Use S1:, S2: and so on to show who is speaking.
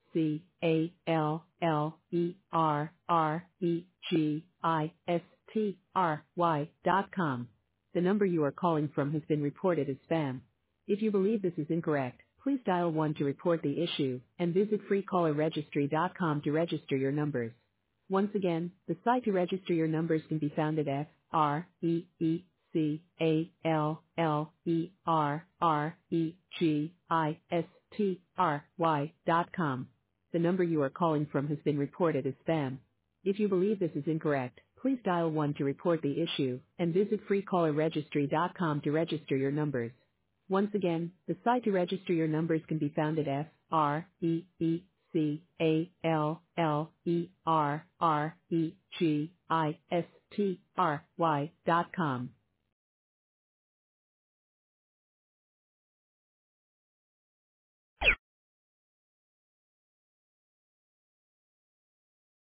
S1: CALLERREGISTRY.com. The number you are calling from has been reported as spam. If you believe this is incorrect, please dial 1 to report the issue and visit freecallerregistry.com to register your numbers. Once again, the site to register your numbers can be found at freecallerregistry.com. The number you are calling from has been reported as spam. If you believe this is incorrect, please dial 1 to report the issue and visit freecallerregistry.com to register your numbers. Once again, the site to register your numbers can be found at freecallerregistry.com.